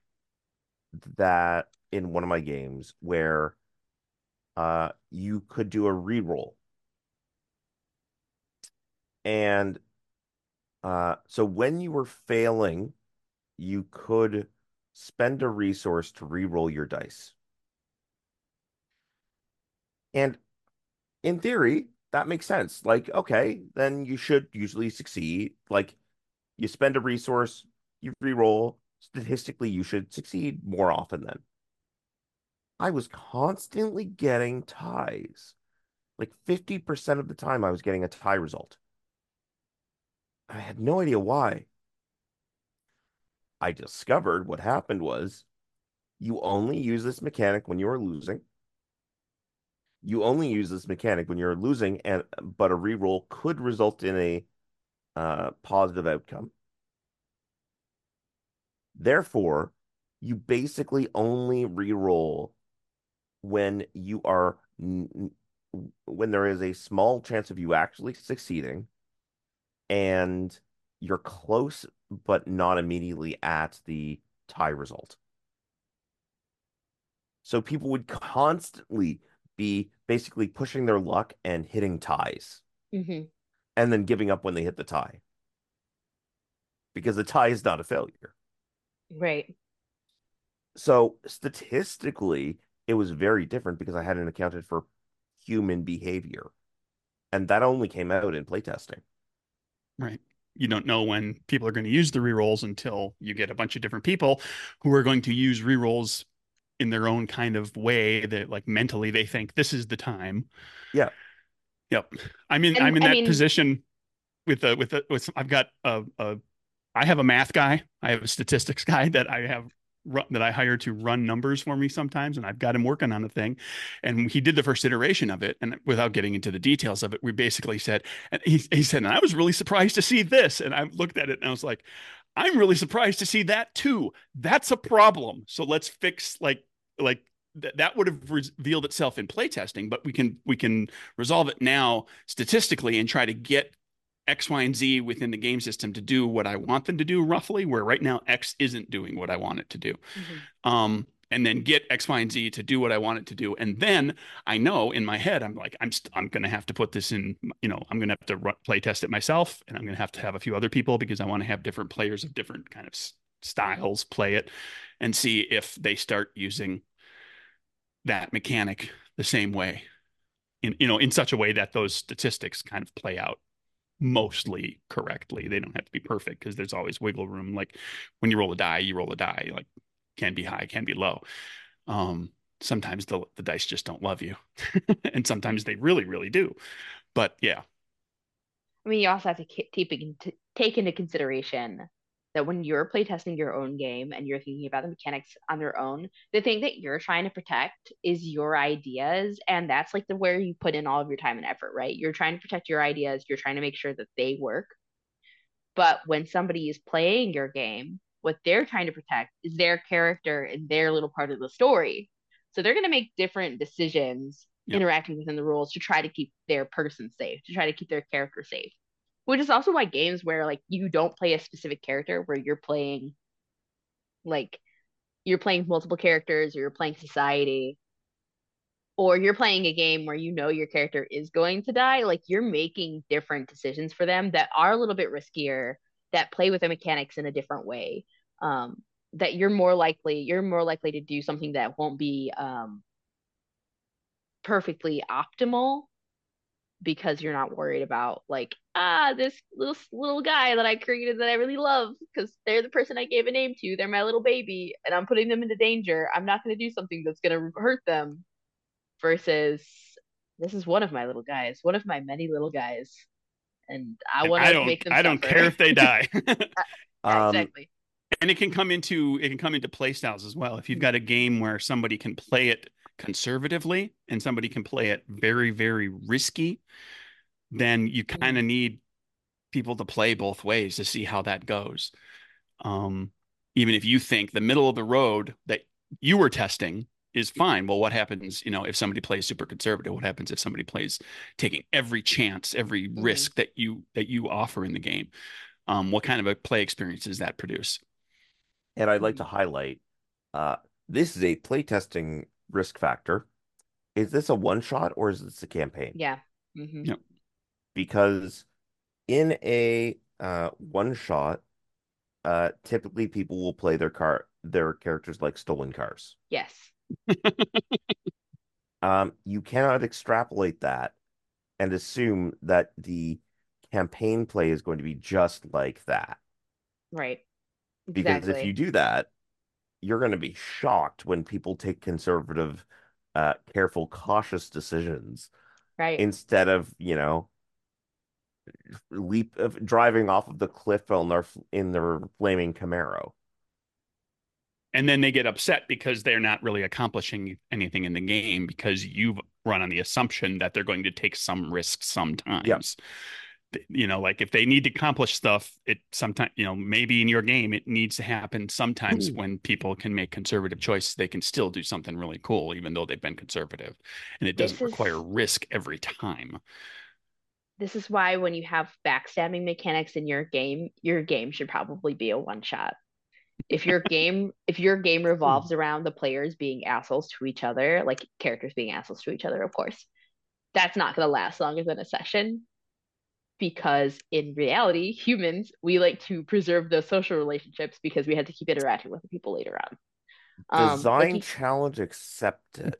C: that in one of my games where uh you could do a reroll. And uh so when you were failing, you could spend a resource to reroll your dice. And in theory, that makes sense. Like, okay, then you should usually succeed. Like, you spend a resource, you reroll. Statistically, you should succeed more often then. I was constantly getting ties Like fifty percent of the time I was getting a tie result. I had no idea why. I discovered what happened was you only use this mechanic when you are losing. You only use this mechanic when you're losing, and but a reroll could result in a uh, positive outcome. Therefore, you basically only reroll when you are when there is a small chance of you actually succeeding and you're close but not immediately at the tie result. So people would constantly be basically pushing their luck and hitting ties
A: Mm-hmm.
C: and then giving up when they hit the tie because the tie is not a failure.
A: Right.
C: So statistically, it was very different because I hadn't accounted for human behavior. And that only came out in playtesting.
B: Right. You don't know when people are going to use the rerolls until you get a bunch of different people who are going to use rerolls in their own kind of way that like mentally they think this is the time.
C: Yeah.
B: Yep. I'm in
A: And
B: I'm in
A: I
B: that
A: mean,
B: position with a with a with I've got a, a I have a math guy. I have a statistics guy that I have that I hire to run numbers for me sometimes, and I've got him working on a thing. And he did the first iteration of it, and without getting into the details of it, we basically said, and he he said, and I was really surprised to see this, and I looked at it and I was like, I'm really surprised to see that too. That's a problem. So let's fix like like th- that would have revealed itself in playtesting, but we can we can resolve it now statistically and try to get X, Y, and Z within the game system to do what I want them to do roughly, where right now X isn't doing what I want it to do.
A: mm-hmm.
B: Um, and then get X, Y, and Z to do what I want it to do. And then I know in my head, I'm like, I'm st- I'm going to have to put this in, you know, I'm going to have to run, play test it myself, and I'm going to have to have a few other people because I want to have different players of different kind of s- styles play it and see if they start using that mechanic the same way in, you know, in such a way that those statistics kind of play out mostly correctly. They don't have to be perfect because there's always wiggle room. Like when you roll a die, you roll a die. Like can be high, can be low. Um, sometimes the the dice just don't love you, and sometimes they really, really do. But yeah,
A: I mean, you also have to ke- keep it into, take into consideration that when you're playtesting your own game and you're thinking about the mechanics on their own, the thing that you're trying to protect is your ideas, and that's like the where you put in all of your time and effort, right? You're trying to protect your ideas, you're trying to make sure that they work. But when somebody is playing your game, what they're trying to protect is their character and their little part of the story. So they're going to make different decisions
B: yeah,
A: interacting within the rules to try to keep their person safe, to try to keep their character safe. Which is also why games where like you don't play a specific character, where you're playing like you're playing multiple characters or you're playing society or you're playing a game where you know your character is going to die, like you're making different decisions for them that are a little bit riskier, that play with the mechanics in a different way. Um, that you're more likely you're more likely to do something that won't be um, perfectly optimal because you're not worried about like ah this little little guy that I created that I really love because they're the person I gave a name to. They're my little baby, and I'm putting them into danger. I'm not going to do something that's going to hurt them versus this is one of my little guys, one of my many little guys, and I
B: and
A: want
B: I
A: to
B: don't
A: make them
B: I don't
A: suffer.
B: care if they die.
A: Yeah,
C: Um,
A: exactly.
B: And it can come into it can come into play styles as well. If you've got a game where somebody can play it conservatively and somebody can play it very, very risky, then you kind
A: Mm-hmm.
B: of need people to play both ways to see how that goes. Um, even if you think the middle of the road that you were testing is fine. Well, what happens, you know, if somebody plays super conservative? What happens if somebody plays taking every chance, every
A: Mm-hmm.
B: risk that you that you offer in the game? Um, what kind of a play experience does that produce?
C: and I'd like
A: Mm-hmm.
C: to highlight uh, this is a playtesting risk factor. Is this a one shot or is this a campaign?
A: Yeah. Mm-hmm.
B: You know,
C: Because in a uh, one shot, uh, typically people will play their car their characters like stolen cars.
A: Yes.
C: Um, you cannot extrapolate that and assume that the campaign play is going to be just like that.
A: Right.
C: Because if you
A: Exactly.
C: do that, you're going to be shocked when people take conservative, uh, careful, cautious decisions.
A: Right.
C: instead of, you know, leap of driving off of the cliff on their in their flaming Camaro.
B: And then they get upset because they're not really accomplishing anything in the game because you've run on the assumption that they're going to take some risks
C: Yeah.
B: sometimes. You know, like if they need to accomplish stuff, it sometimes, you know, maybe in your game, it needs to happen sometimes when people can make conservative choices. They can still do something really cool, even though they've been conservative. And it
A: This
B: doesn't require
A: is
B: risk every time.
A: this is why when you have backstabbing mechanics in your game, your game should probably be a one shot. If your game if your game revolves around the players being assholes to each other, like characters being assholes to each other, of course, that's not going to last longer than a session because in reality, humans, we like to preserve those social relationships because we had to keep interacting with the people later on. Um, like
C: Design
A: you,
C: challenge accepted.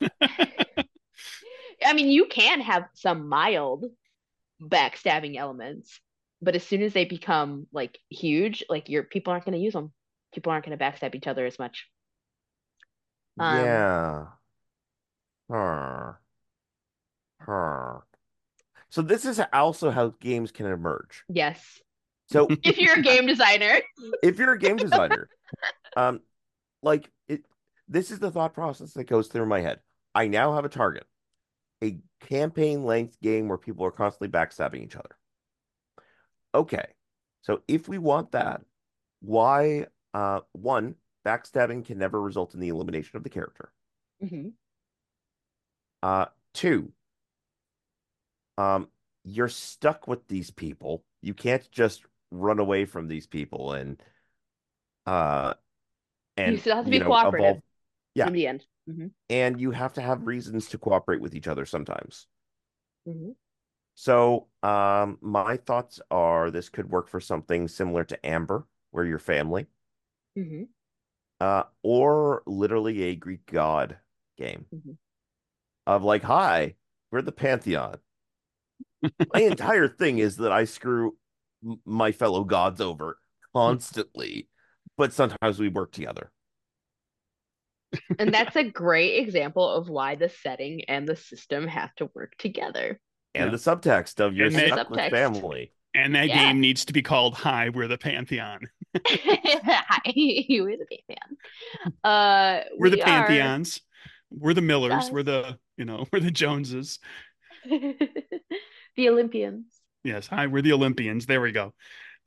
A: I mean, you can have some mild backstabbing elements, but as soon as they become like huge, like your people aren't going to use them. People aren't going to backstab each other as much. Um,
C: Yeah. Huh. Huh. So this is also how games can emerge.
A: yes,
C: So
A: if you're a game designer.
C: if you're a game designer, um, like it, this is the thought process that goes through my head. I now have a target, a campaign length game where people are constantly backstabbing each other. Okay. So if we want that, why, uh, one, backstabbing can never result in the elimination of the character.
A: Mhm.
C: Uh, two, um, you're stuck with these people. You can't just run away from these people and uh
A: You
C: and
A: still have to
C: you
A: be
C: know
A: cooperative
C: evolve. Yeah,
A: in the end. Hmm.
C: and you have to have reasons to cooperate with each other sometimes.
A: Hmm.
C: So, um, my thoughts are this could work for something similar to Amber, where you're family,
A: Hmm.
C: uh, or literally a Greek god game
A: Hmm.
C: of like, hi, we're the Pantheon. My entire thing is that I screw m- my fellow gods over constantly, but sometimes we work together.
A: And that's a great example of why the setting and the system have to work together.
C: And
B: Yeah.
C: the subtext of you're
B: And
A: And the
B: that
C: stuck with
A: subtext.
C: family.
B: and that
A: Yeah.
B: game needs to be called Hi, We're the Pantheon.
A: Hi, we're the Batman. Uh,
B: We're the
A: we are
B: Pantheons. We're the Millers.
A: yes.
B: We're the, you know, we're the Joneses.
A: The Olympians.
B: Yes. Hi, we're the Olympians. There we go.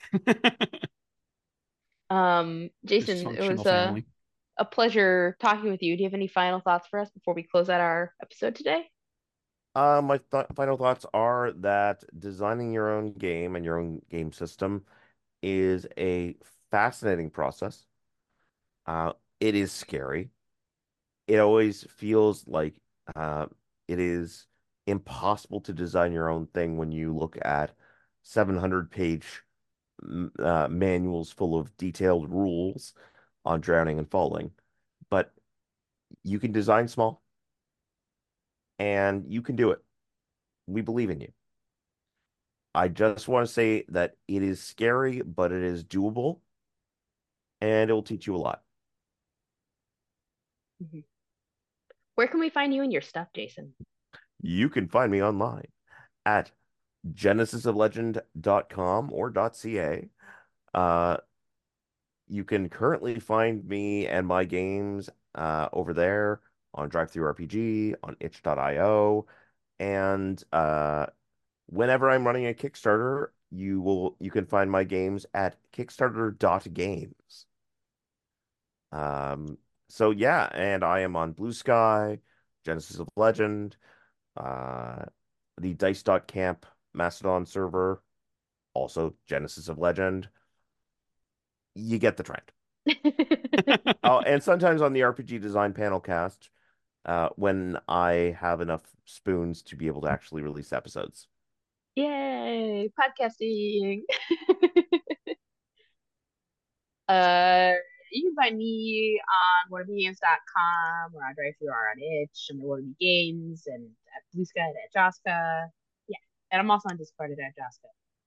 A: Um, Jason, it
B: Dysfunctional
A: was a
B: family.
A: a pleasure talking with you. Do you have any final thoughts for us before we close out our episode today?
C: Uh, my th final thoughts are that designing your own game and your own game system is a fascinating process. Uh, it is scary. It always feels like uh, it is impossible to design your own thing when you look at seven hundred page uh, manuals full of detailed rules on drowning and falling. But you can design small and you can do it. We believe in you. I just want to say that it is scary, but it is doable and it will teach you a lot.
A: Mhm. Where can we find you and your stuff, Jason?
C: You can find me online at genesis of legend dot com or .ca. Uh, you can currently find me and my games uh, over there on DriveThruRPG, on itch dot i o, and uh, whenever I'm running a Kickstarter, you will you can find my games at kickstarter dot games. Um, so yeah, and I am on Blue Sky, Genesis of Legend, uh, the Dice dot Camp Mastodon server, also Genesis of Legend. You get the trend. Oh, and sometimes on the R P G Design Panel cast, uh, when I have enough spoons to be able to actually release episodes.
A: Yay, podcasting. Uh, you can find me on whatever games dot com or on Drive Through or on Itch and What Games and at Blue Sky at Joska. Yeah. And I'm also on Discord at Joska.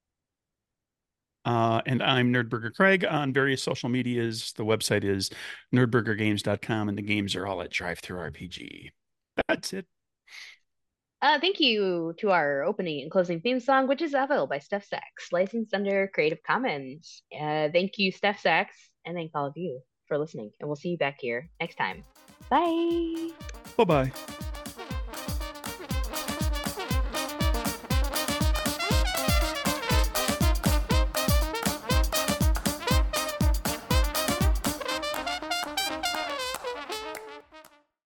B: Uh, and I'm Nerdburger Craig on various social medias. The website is nerdburger games dot com, and the games are all at Drive Through R P G. That's it.
A: Uh, thank you to our opening and closing theme song, which is Avil by Steph Sachs, licensed under Creative Commons. Uh, thank you, Steph Sachs, and thank all of you for listening. And we'll see you back here next time. Bye.
B: Bye bye.